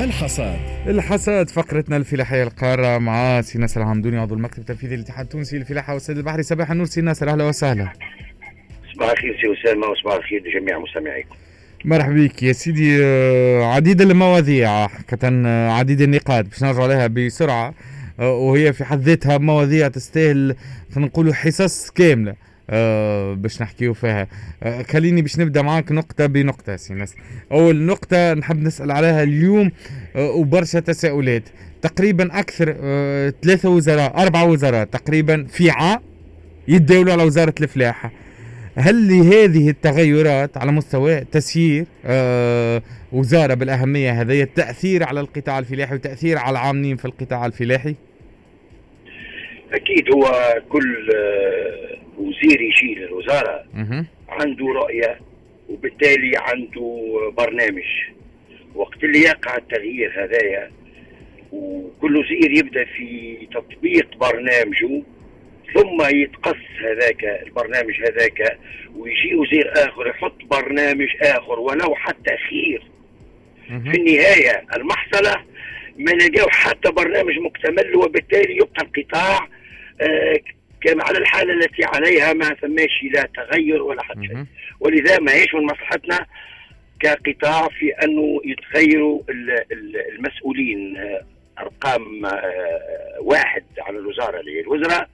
الحصاد فقرتنا الفلاحية القارة مع سي ناصر العمدوني عضو المكتب التنفيذي للاتحاد التونسي للفلاحة والصيد البحري. صباح النور سي ناصر، أهلا وسهلا. صباح الخير سي أسامة وصباح الخير لجميع مستمعيكم. مرحبا بك يا سيدي. عديد المواضيع حقيقة، عديد النقاط باش نرجع عليها بسرعة، وهي في حد ذاتها مواضيع تستاهل خلينا نقولوا حصص كاملة باش نحكيو فيها. خليني باش نبدا معاك نقطة بنقطة سي ناصر. أول نقطة نحب نسأل عليها اليوم وبرشا تساؤلات. تقريبا أكثر 3 وزراء 4 وزراء تقريبا في عام يتداولوا على وزارة الفلاحة. هل لهذه التغيرات على مستوى تسيير وزارة بالأهمية هذه التأثير على القطاع الفلاحي وتأثير على العاملين في القطاع الفلاحي؟ أكيد هو كل وزير يشيل الوزارة عنده رؤية وبالتالي عنده برنامج. وقت اللي يقع التغيير هذايا وكل وزير يبدأ في تطبيق برنامجه ثم يتقص هذاك البرنامج هذاك ويجي وزير آخر يحط برنامج آخر ولو حتى خير. في النهاية المحصلة ما نلقاو حتى برنامج مكتمل، وبالتالي يبقى القطاع كما على الحالة التي عليها، ما ثماش لا تغير ولا حتى شيء. ولذا ما هيش من مصلحتنا كقطاع في أنه يتغيروا المسؤولين. أرقام 1 على الوزارة اللي هي الوزراء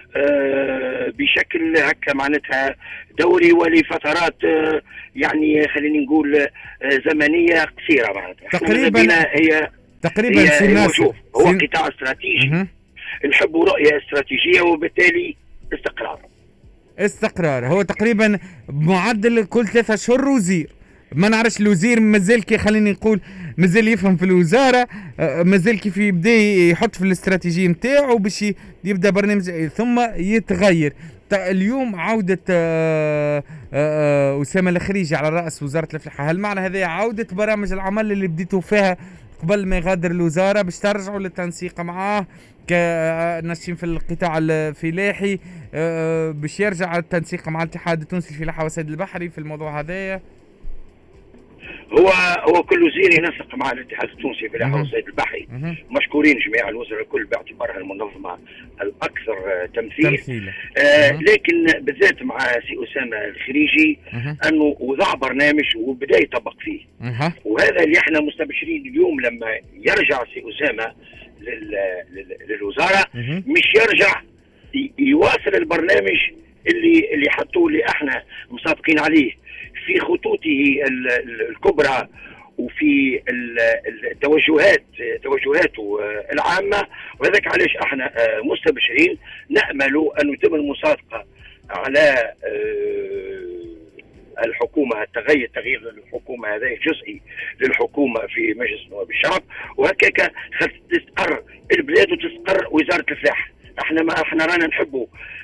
بشكل هكا معناتها دوري ولفترات يعني خليني نقول زمنية قصيرة. معناتها تقريبا هو قطاع استراتيجي نحبوا رؤية استراتيجية وبالتالي استقرار. هو تقريبا معدل كل 3 أشهر وزير. ما نعرفش الوزير مازال كي خليني نقول مازال يفهم في الوزارة، مازال كيف يبدا يحط في الاستراتيجية نتاعو باش يبدا برنامج ثم يتغير. اليوم عودة أسامة الخريجي على رأس وزارة الفلاحة، هل معنى هذا عودة برامج العمل اللي بديتوا فيها قبل ما يغادر الوزارة باش ترجعوا للتنسيق معاه كناشطين في القطاع الفلاحي، باش يرجع التنسيق مع الاتحاد التونسي للفلاحة والصيد البحري في الموضوع هذايا؟ هو كل وزير ينسق مع الاتحاد التونسي للفلاحة والصيد البحري. مشكورين جميع الوزراء الكل باعتبارها المنظمة الأكثر تمثيل. لكن بالذات مع سي أسامة الخريجي أنه وضع برنامج وبدأ يطبق فيه. وهذا اللي احنا مستبشرين اليوم لما يرجع سي أسامة للوزارة، مش يرجع يواصل البرنامج اللي حطوه اللي احنا مسابقين عليه في خطوطه الكبرى وفي توجهاته العامة. وهذاك علاش احنا مستبشرين نأمل أن يتم المصادقة على الحكومة، تغيير الحكومة هذا جزئي للحكومة في مجلس نواب الشعب، وهكاك تستقر البلاد وتستقر وزارة الفلاحة. احنا رانا نحبوا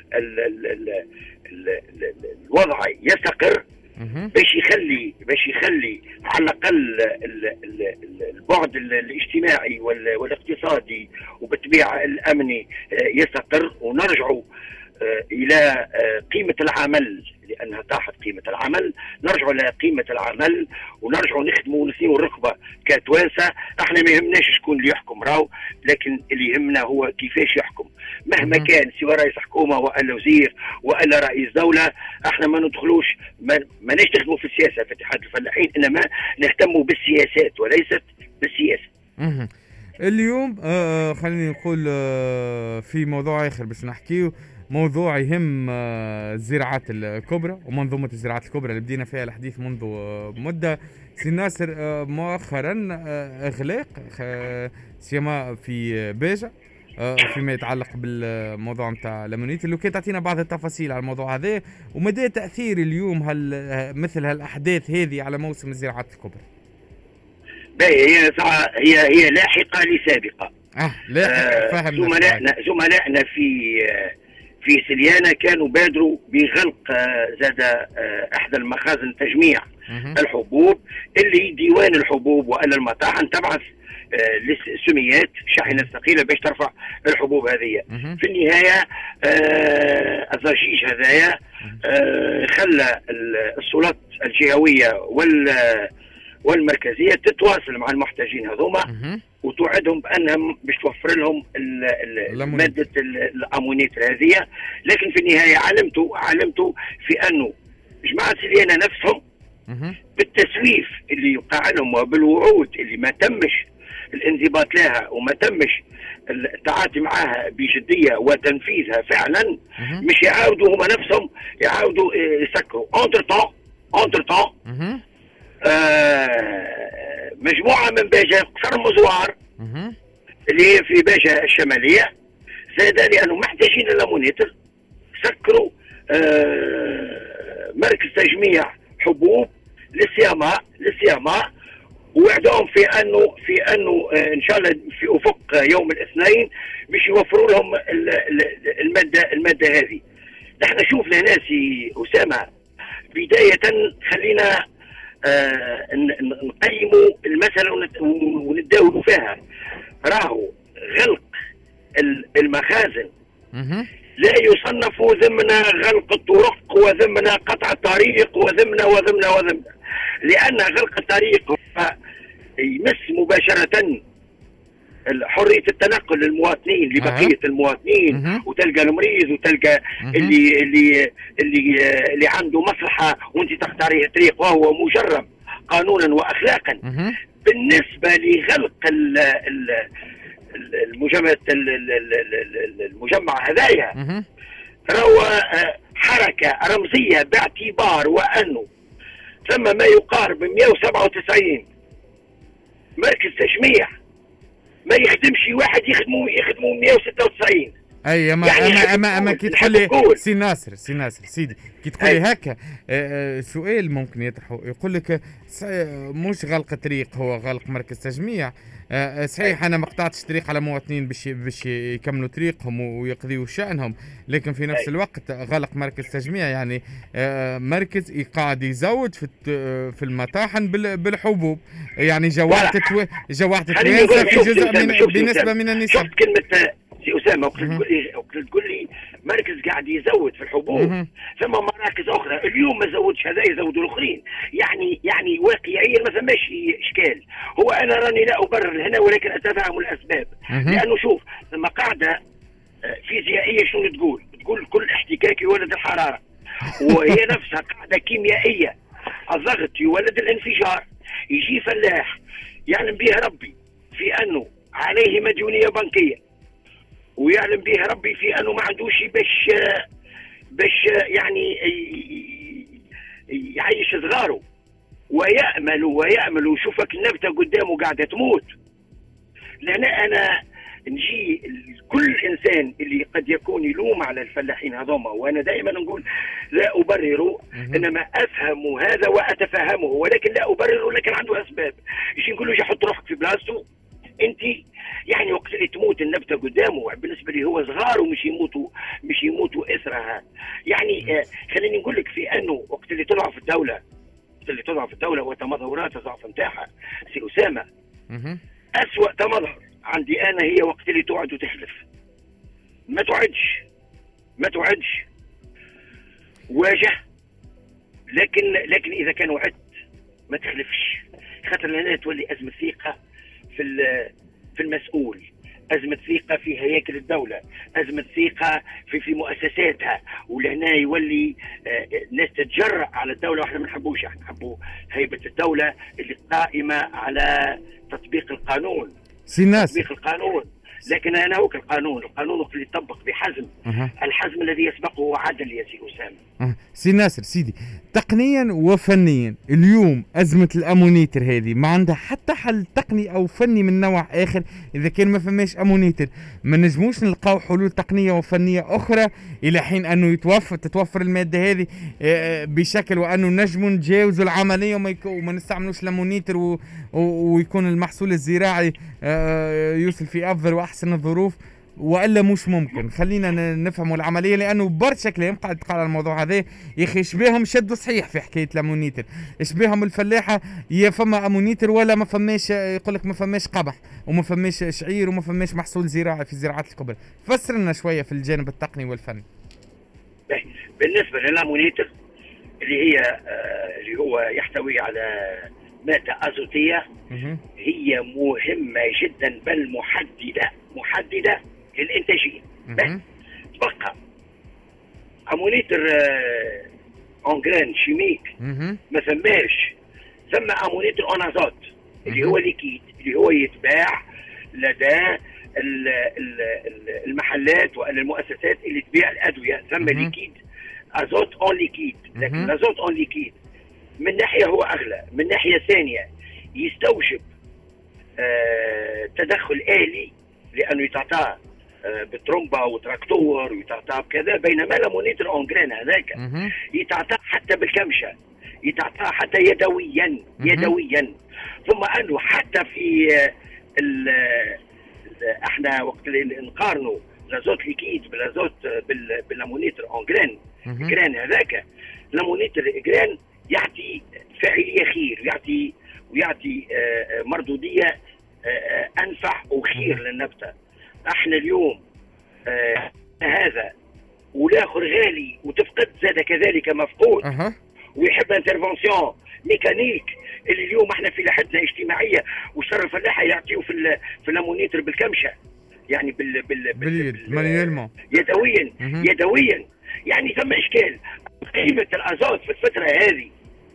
الوضع يستقر باش يخلي على الاقل البعد الاجتماعي والاقتصادي وبالطبيعه الامني يستقر، ونرجعوا الى قيمه العمل، لانها طاحت قيمه العمل. نرجعوا الى قيمه العمل ونرجعوا نخدموا ونسيروا الركبه كتوانسه. احنا ما يهمناش شكون اللي يحكم راو، لكن اللي يهمنا هو كيفاش يحكم. مهما كان سواء رئيس حكومه والا وزير والا رئيس دوله، احنا ما ندخلوش ما نخدموا في السياسه في اتحاد الفلاحين، انما نهتموا بالسياسات وليست بالسياسه. اليوم خليني نقول في موضوع اخر باش نحكيه، موضوع يهم الزراعات الكبرى ومنظومة الزراعات الكبرى اللي بدينا فيها الحديث منذ مدة. سي ناصر، مؤخرا اغلاق سيما في باجة فيما يتعلق بالموضوع نتاع ليمونيت، اللي كان تعطينا بعض التفاصيل على الموضوع هذا ومدى تأثير اليوم مثل هالأحداث هذه على موسم الزراعات الكبرى. هي لاحقة لسابقة. زملائنا في سليانة كانوا بادروا بغلق زاد احدى المخازن تجميع الحبوب، اللي ديوان الحبوب والا المطاحن تبعث للسميات شاحنة ثقيلة باش ترفع الحبوب هذه. في النهاية الضجيج هذايا خلى السلطات الجهوية والمركزيه تتواصل مع المحتاجين هذوما وتوعدهم بانهم باش توفر لهم ماده الامونيتر هذه. لكن في النهايه علمتوا في انه جماعه سليانه نفسهم بالتسويف اللي يقع لهم وبالوعود اللي ما تمش الانضباط لها وما تمش التعاطي معها بجديه وتنفيذها فعلا، مش يعاودوا هما نفسهم يعاودوا يسكروا. اونتر طون مجموعه من باجة قصر مزوار اللي هي في باجة الشماليه زاد لانه محتاجين الامونيتر سكروا مركز تجميع حبوب للسياماء ووعدهم في انه ان شاء الله في افق يوم الاثنين باش يوفروا لهم الماده هذه. نحن شوفنا هنا سي اسامه بدايه خلينا نقيموا المساله ونتداولوا فيها. راهو غلق المخازن لا يصنف ضمن غلق الطرق وضمن قطع الطريق وضمن لأن غلق الطريق يمس مباشرة حرية التنقل للمواطنين لبقية المواطنين، وتلقى المريض وتلقى اللي عنده مصلحة وانت تختاريه طريق وهو مجرم قانونا وأخلاقا. بالنسبة لغلق المجمع هذايا راهو حركة رمزية باعتبار وأنه ثم ما يقارب 197 مركز تجميع ما يخدمش واحد يخدموا 196. اي اما كي تقول لي سي ناصر سيدي كي تقول لي هكا سؤال ممكن يطرحه يقول لك مش غلق طريق هو غلق مركز تجميع. صحيح انا ما قطعتش طريق على مواطنين باش يكملوا طريقهم ويقضيوا شأنهم، لكن في نفس الوقت غلق مركز تجميع يعني مركز قاعد يزود في المطاحن بالحبوب، يعني جوعة توانسة في جزء بنسبة من النسب. شفت كلمة سي أسامة وقت تقول لي مركز قاعد يزود في الحبوب ثم مراكز أخرى اليوم ما زودش هذا يزودوا الآخرين، يعني واقعيا ما فماش إشكال. هو أنا راني لا أبرر هنا ولكن أتفهم الأسباب، لأنه شوف لما قاعدة فيزيائية شنو تقول كل احتكاك يولد الحرارة، وهي نفسها قاعدة كيميائية الضغط يولد الانفجار. يجي فلاح يعلم به ربي في أنه عليه مديونية بنكية ويعلم به ربي في انه ما عندوش باش يعني يعيش صغاره ويأمل ويشوفك النبتة قدامه قاعدة تموت. لأن أنا نجي كل إنسان اللي قد يكون يلوم على الفلاحين هذوما، وأنا دائما نقول لا أبرر إنما أفهم هذا وأتفهمه، ولكن لا أبرر لكن عنده أسباب. يجي نقول له حط روحك في بلاصته أنت، يعني وقت اللي تموت النبتة قدامه بالنسبة لي هو صغار ومش يموتوا إثرها. يعني خليني نقول لك في أنه وقت اللي تضعف الدولة وتمظهرات الضعف نتاعها سي أسامة، أسوأ تمظهر عندي أنا هي وقت اللي تقعد وتحلف. ما تعدش واجه، لكن إذا كان وعدت ما تخلفش، خاطر هنا تولي أزمة ثقة في المسؤول، أزمة ثقة في هياكل الدولة، أزمة ثقة في مؤسساتها، ولهنا يولي الناس تتجرأ على الدولة. واحنا ما نحبوش، احنا نحبوا هيبة الدولة اللي قائمة على تطبيق القانون. تطبيق القانون، لكن أنا هو القانون اللي يطبق بحزم، الحزم الذي يسبقه عدل يا سي أسامة. سي ناصر سيدي، تقنيا وفنيا اليوم أزمة الأمونيتر هذه ما عندها حتى حل تقني أو فني من نوع آخر؟ إذا كان ما فماش أمونيتر ما نجموش نلقاو حلول تقنية وفنية أخرى إلى حين أنه تتوفر المادة هذه بشكل وأنه نجموا نتجاوزوا العملية وما نستعملوش الأمونيتر ويكون المحصول الزراعي يوصل في أفضل وأحسن الظروف، والا مش ممكن؟ خلينا نفهموا العمليه، لانه برشا كلام قاعد يتقال على الموضوع هذا يا اخي. شبيهم شدوا صحيح في حكايه الامونيتر، شبيهم الفلاحه يا فما امونيتر ولا ما فماش، يقول لك ما فماش قمح وما فماش شعير وما فماش محصول زراعي في الزراعات الكبرى. فسر لنا شويه في الجانب التقني والفني. بالنسبه للامونيتر اللي هو يحتوي على مادة أزوتية هي مهمة جدا بل محددة للإنتاجية. تبقى أمونيتر أونغران شيميك ما ثم أمونيتر أون أزوت اللي هو ليكيد اللي هو يتباع لدى المحلات والمؤسسات اللي تبيع الأدوية. ثم ليكيد أزوت أون ليكيد، لكن الأزوت أون ليكيد من ناحية هو أغلى، من ناحية ثانية يستوجب تدخل آلي لأنه يتعطى بترومبا وتراكتور ويتعطى بكذا، بينما لامونيتر أونغران هذاك يتعطى حتى بالكمشة، يتعطى حتى يدويا. ثم أنه حتى في احنا وقت اللي نقارنوا لازوت ليكيد بالازوت باللامونيتر أونغران جران هذاك، لامونيتر جران يعطي فاعلية خير ويعطي مردودية أنفع وخير للنبتة. احنا اليوم هذا والاخر غالي وتفقد زاد كذلك مفقود ويحب انترفونسيون ميكانيك اللي اليوم احنا في لحدنا اجتماعيه وشر الفلاحه يعطيو في اللامونيتر بالكمشه، يعني باليد مانيويلمون يدويا يعني ثم اشكال. قيمه الازوت في الفتره هذه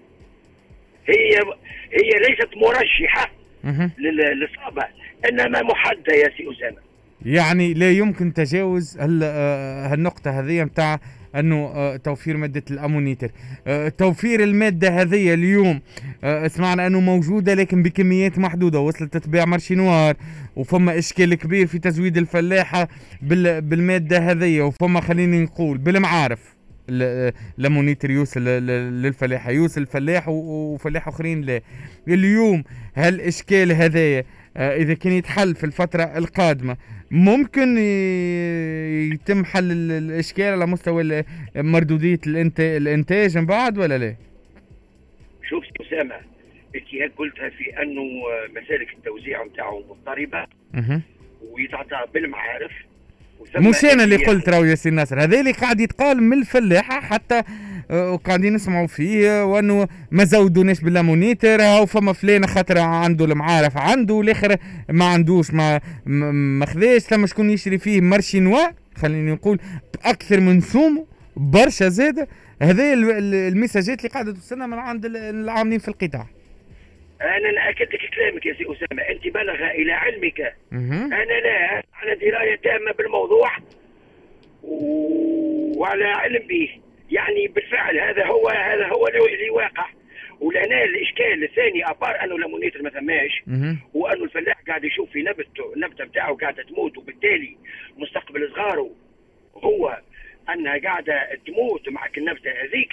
هي ليست مرشحه للاصابه انما محدده يا سي اسامه. يعني لا يمكن تجاوز هالنقطة هذه متاع انه توفير مادة الامونيتر. توفير المادة هذه اليوم سمعنا انه موجودة لكن بكميات محدودة، وصلت تتباع مارشي نوار، وفما اشكال كبير في تزويد الفلاحة بالمادة هذه، وفما خليني نقول بالمعارف الامونيتر يوصل للفلاحة، يوصل الفلاح وفلاح اخرين لا. اليوم هالاشكال هذايا اذا كان يتحل في الفترة القادمة ممكن يتم حل الاشكال على مستوى مردودية الانتاج من بعد ولا لا؟ شوف اسامة، انت قلتها في انه مسالك التوزيع نتاعو مضطربة ويتعطى بالمعارف. مش انا اللي قلت راهو يا سي ناصر، هذا اللي قاعد يتقال من الفلاحه حتى وقاعدين نسمعوا فيه، وانه ما زودوناش باللامونيتر، او فما فلان خاطر عنده المعارف عنده والاخر ما عندوش ما خذاش، ثم شكون يشري فيه مارشي نوا خليني نقول باكثر من سومه برشا زاده. هذه المساجات اللي قاعده توصلنا من عند العاملين في القطاع. انا ناكد لك كلامك يا سي اسامه، انت بلغ الى علمك. انا لا على درايه تامه بالموضوع وعلى علم به، يعني بالفعل هذا هو اللي واقع. ولهنا الاشكال الثاني ابار انه لامونيتر ما ثماش، وانه الفلاح قاعد يشوف في النبته بتاعه قاعده تموت، وبالتالي مستقبل صغاره هو انها قاعده تموت معك النبته هذيك.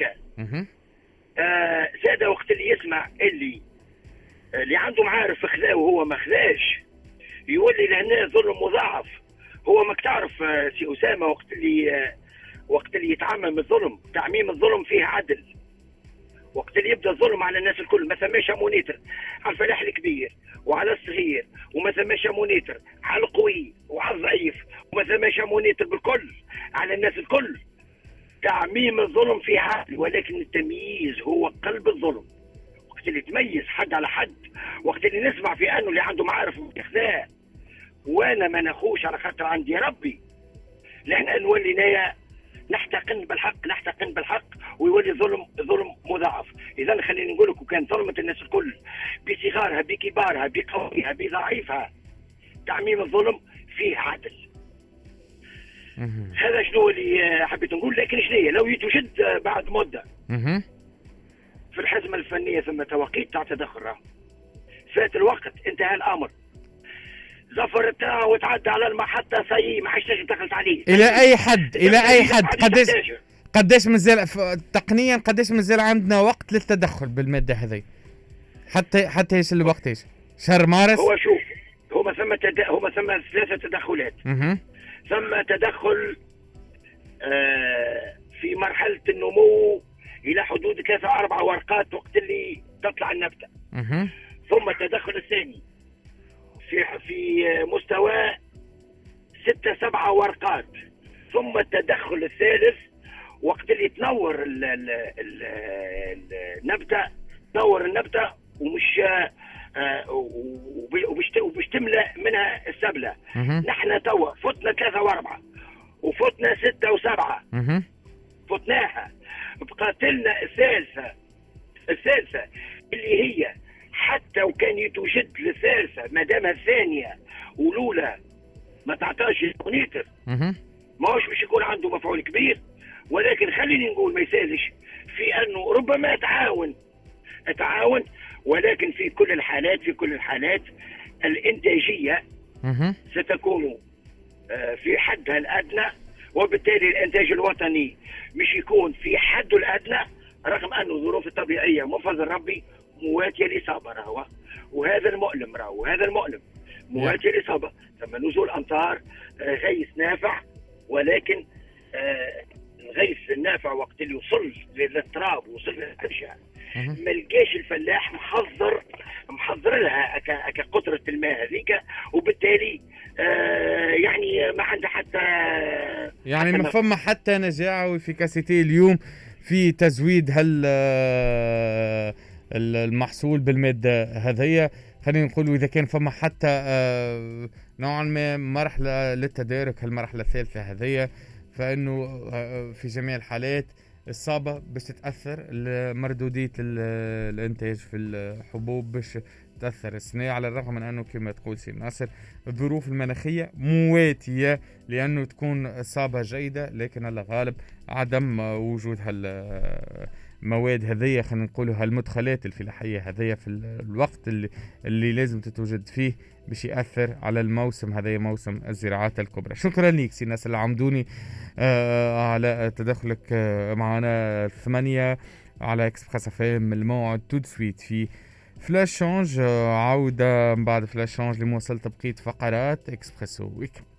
زاد وقت اللي يسمع اللي عنده معارف خذاه وهو ما خذاش، يولي لهنا ظلم مضاعف. هو ما تعرف سي اسامه وقت اللي يتعمم الظلم، تعميم الظلم فيه عدل. وقت اللي يبدا الظلم على الناس الكل، ما ثماش مونيتر على الفلاح الكبير وعلى الصغير، وما ثماش مونيتر على القوي وعلى الضعيف، وما ثماش مونيتر بالكل على الناس الكل. تعميم الظلم فيه عدل، ولكن التمييز هو قلب الظلم. وقت اللي تميز حد على حد، وقت اللي نسمع في انه اللي عنده معارف ياخذاه وانا ما نخوش على خاطر عندي ربي، لهنا نولي نايا نحتقن بالحق ويولي ظلم مضاعف. اذا خليني نقول لك، وكان ظلمت الناس الكل بصغارها بكبارها بقويها بضعيفها، تعميم الظلم فيه عدل. هذا شنو اللي حبيت نقول. لكن شنو لو يتوجد بعد مده في الحزمه الفنيه ثم توقيت تاع تدخل، فات الوقت، انتهى الامر، زفر بتاعه وتعدى على المحطه سي ما حدش دخلت عليه. الى اي حد قداش مازال تقنيا قداش مازال عندنا وقت للتدخل بالماده هذه؟ حتى يصل الوقت ايش؟ شهر مارس؟ هو شوف، هما ثم ثلاثه تدخلات. ثم تدخل في مرحله النمو الى حدود 3 4 ورقات وقت اللي تطلع النبته. ثم التدخل الثاني في مستوى 6 7 ورقات. ثم التدخل الثالث وقت اللي تنور النبته ومش وباش تملأ منها السبلة. نحن توا فتنا 3 و4 وفتنا 6 و7 فتناها، بقات لنا الثالثة اللي هي حتى وكان يتوجد الثالثة ما دام الثانية والأولى ما تعطاش المونيتر ما هوش باش يكون عنده مفعول كبير. ولكن خليني نقول ما يسالش في انه ربما تعاون، ولكن في كل الحالات الانتاجية ستكون في حدها الادنى، وبالتالي الانتاج الوطني مش يكون في حده الادنى، رغم انه الظروف الطبيعية من فضل ربي مواتية الإصابة راهو، وهذا المؤلم مواتية الإصابة. ثم نزول أمطار، غيث نافع، ولكن الغيث النافع وقت اللي وصل للتراب وصل للأرجاء ما لقاش الفلاح محضر لها كقطرة الماء هذيك، وبالتالي يعني ما عنده يعني ما فما حتى نجاعة وإفيكاسيتي اليوم في تزويد المحصول بالمادة هذية. خلينا نقول إذا كان فما حتى نوعا ما مرحلة للتدارك هالمرحلة الثالثة هذية، فإنه في جميع الحالات الصعبة باش تتأثر مردودية الإنتاج في الحبوب باش تأثر السنة، على الرغم من أنه كما تقول سي ناصر الظروف المناخية مواتية لأنه تكون إصابة جيدة، لكن على الغالب عدم وجود المواد هذية، خلينا نقولوا هالمدخلات الفلاحية هذية في الوقت اللي لازم تتوجد فيه باش يأثر على الموسم هذا، موسم الزراعات الكبرى. شكرا لك سي ناصر العمدوني على تدخلك معنا 8 على اكسبريس اف ام. الموعد تو سويت في فلاش شانج، عودة بعد فلاش شانج لمواصلة بقية فقرات اكسبريسو ويك.